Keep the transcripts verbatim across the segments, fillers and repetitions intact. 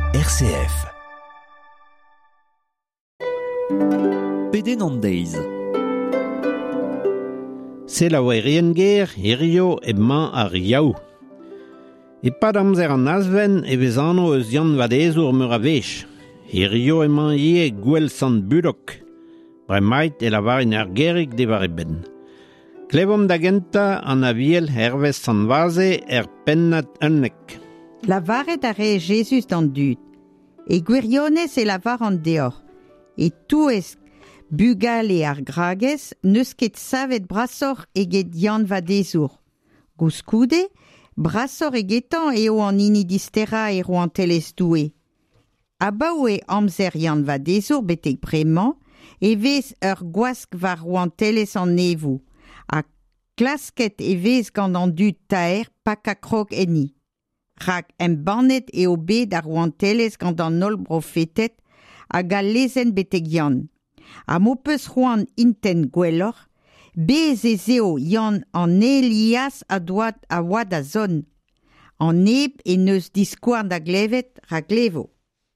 R C F. Peden an deiz. Se la oe riengер, irio e man ar yaou. E pad amzer an asven e vez anno eus Yann Vadezour meur a vech. Irio e man ie gwell sant budok. Bremait e lavarin ar gerig de var e ben. Klevom da genta an aviel hervez sant vaze er pennat unnek. Lavaret a re Jesus d'an dud. E gwirionez e lavar an deor. E touez bugale ar gragez neus ket savet brasor eget Yann Vadezour. Gouskoude, brasor egetan eo an inidistera e roantelez doue. Abaoe amzer Yann Vadezour betek bremañ, e vez ur gwask var roantelez an nevou. A klasket e vez gant an dud taer pak a krog eni. Rak em bannet eo bet ar roantelez gant an ol brofetet a gal lezen betek Yann. A mo peus c'hoant inten gwellor, bez e zeo Yann an Elias a doad a oad a zon. An eb e neus diskouarn da glevet ra glevo.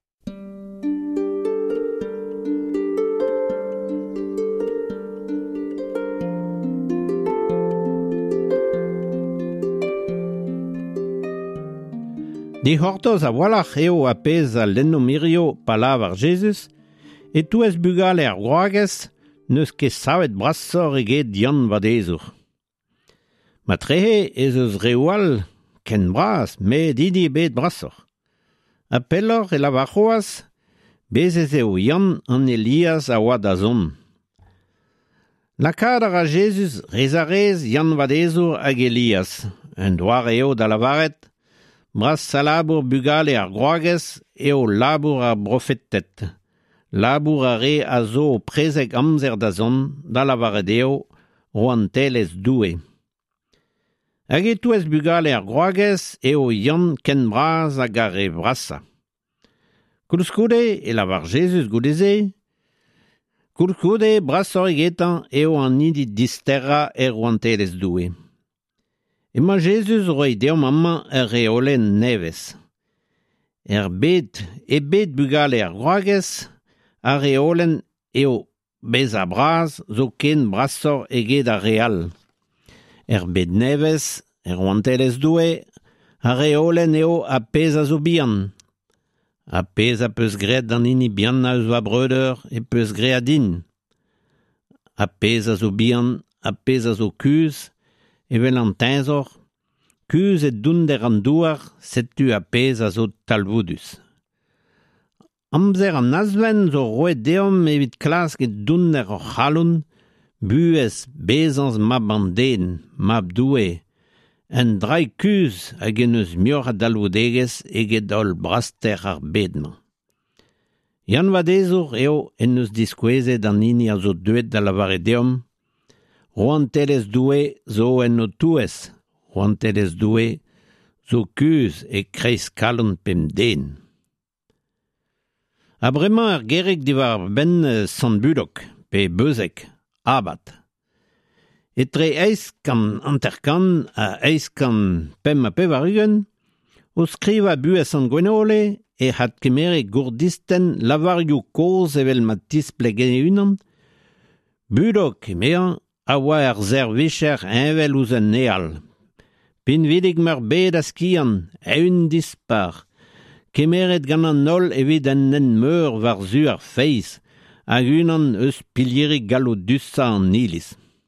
Di hortoz a wallach eo a pez a lenno mirio palav ar Jesus, e touez bugale ar groagez neus ket savet brasor eget Yann Vadezour. Ma trehe ez eus rewal ken bras, me didi bet brasor. A pellor e lavarroaz, bez ez eo Yann an Elias a oad a zon. Lakad a Jesus rez a rez Yann Vadezour hag Elias, un doar eo da lavaret, bras sa labour bugale ar groagez eo labour ar brofetet. Labour a re a zo prezek amzer da zon, da lavaret eo, roantelez doue. Hag e touez bugale ar groagez eo Yann ken bras hag ar e brasa. Koulskoude e lavar Jesus goudeze. Koulskoude brasor egetan eo an idi disterra e roantelez doue. Ema Jesus roi deom amman er reolen nevez. Er bet e bet bugale ar groagez, ar reolen eo bez a braz zo ken brasor eget ar real. Er bet nevez, er roantelez doue, ar reolen eo a pez a zo bihan. A pez a peus gret dan ini bihan a eus va breuder e peus gre a din. A pez a zo bihan, a pez a zo kuz, evel an tenzor, kuz et dunder an douar, setu a pez a zo talvoudus. Amzer an asven zo roet deom evit klask et dunder o c'halloun, buez bezans mab an den, mab doue, en drai kuz hag en eus mior a dalvoudegez eget ol braster ar bedman. Yann Vadezour eo en eus diskouezet an ini a zo deuet da lavare deom, roantelez doue zo en o touez, roantelez doue zo kuz e kreiz kalon pem den. A bremañ ar gerig diwar ben sant budok, pe beuzek, abat. Etre eiskan anterkan a eiskan pem a pevarugen, o skriva buez an gwenole e hat kemere gourdisten lavarioù koz evel mat displegen unan, budok e mean a oa ar zer vicher envel ouz an neal. Pin vidig mar bet a skian, eun dispar, kemeret gant an nol evit en nen meur war zu ar feiz, hag unan eus pilierig gallo dusa an iliz.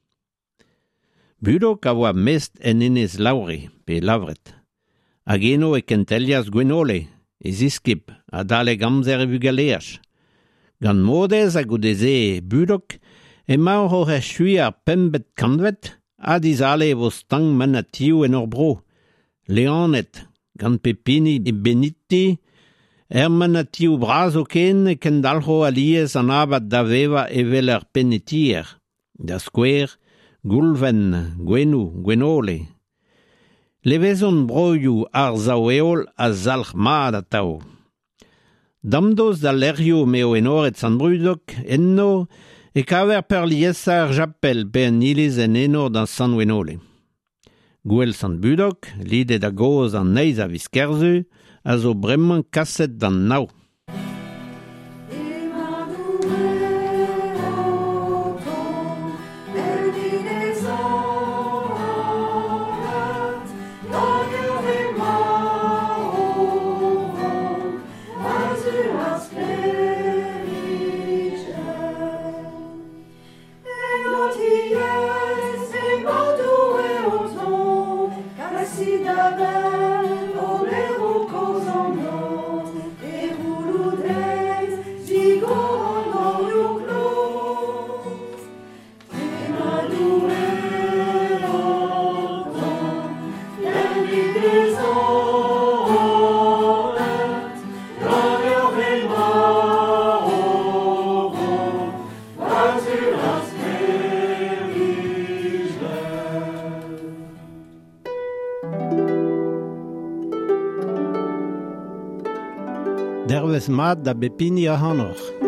Budok a oa mest en enez laure, pe lavret. Hag eno e kentelias gwenole, e ziskip, a daleg amzer e vugaleach. Gant modez a goudeze budok, e maur o re chui ar pembet kandvet, a dizale vo stang manatioù en ur bro. Leanet, gant pepini e beniti, er manatioù braz o ken e ken dalc'ho aliez an abad da veva evel ar penetier. Da skouer, goulven, gwenou, gwenole. Levezon broioù ar zaoueol a zalc'h mad a tao. Damdoz da lerio meo enoret san brudok, enno, e kaver per liesa ar japel pe an iliz en enor dan san wenole. Gwell sant budok, lidet a goz an neiz a viskerzu, a zo bremañ kaset d'an nao. Dervez mat da bepini a hanoc'h.